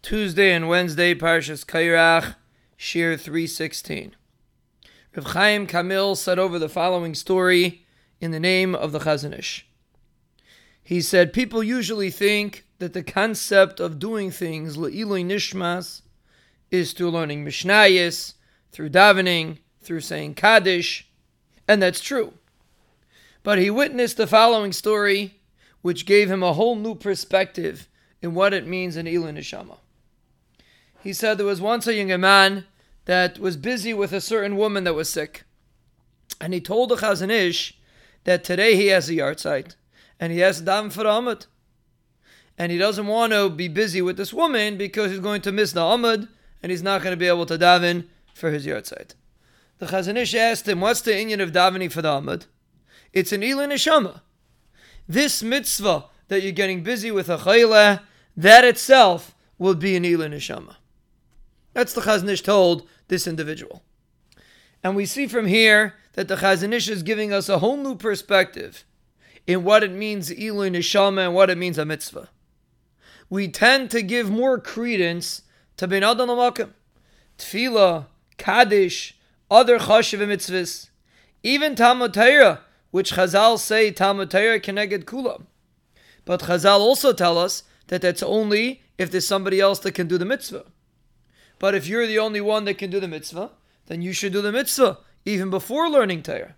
Tuesday and Wednesday, Parshas Kairach, Shir 316. Rav Chaim Kamil said over the following story in the name of the Chazon Ish. He said, people usually think that the concept of doing things le'ilui nishmas is through learning Mishnayos, through davening, through saying Kaddish, and that's true. But he witnessed the following story, which gave him a whole new perspective in what it means in Ilui Neshama. He said there was once a young man that was busy with a certain woman that was sick. And he told the Chazon Ish that today he has a yahrzeit, and he has to daven for the Amud. And he doesn't want to be busy with this woman because he's going to miss the Amud, and he's not going to be able to daven for his yahrzeit. The Chazon Ish asked him, what's the inyan of davening for the Amud? It's an Ilui Neshama. This mitzvah that you're getting busy with a chayla, that itself will be an Ilui Neshama. That's the Chazon Ish told this individual. And we see from here that the Chazon Ish is giving us a whole new perspective in what it means Ilui Neshama and what it means a mitzvah. We tend to give more credence to Ben Adam L'Makom, Tefillah, Kaddish, other chashuv mitzvahs, even Talmud Torah, which Chazal say Talmud Torah keneged kulam. But Chazal also tell us that that's only if there's somebody else that can do the mitzvah. But if you're the only one that can do the mitzvah, then you should do the mitzvah even before learning Torah.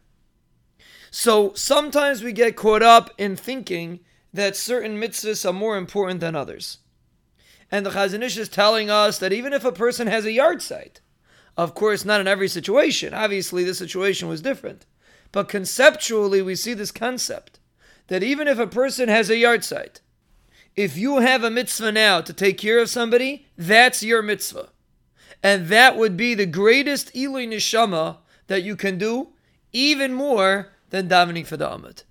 So sometimes we get caught up in thinking that certain mitzvahs are more important than others. And the Chazon Ish is telling us that even if a person has a yahrzeit, of course not in every situation, obviously the situation was different, but conceptually we see this concept that even if a person has a yahrzeit, if you have a mitzvah now to take care of somebody, that's your mitzvah. And that would be the greatest Ilui Neshama that you can do, even more than davening for the Amud.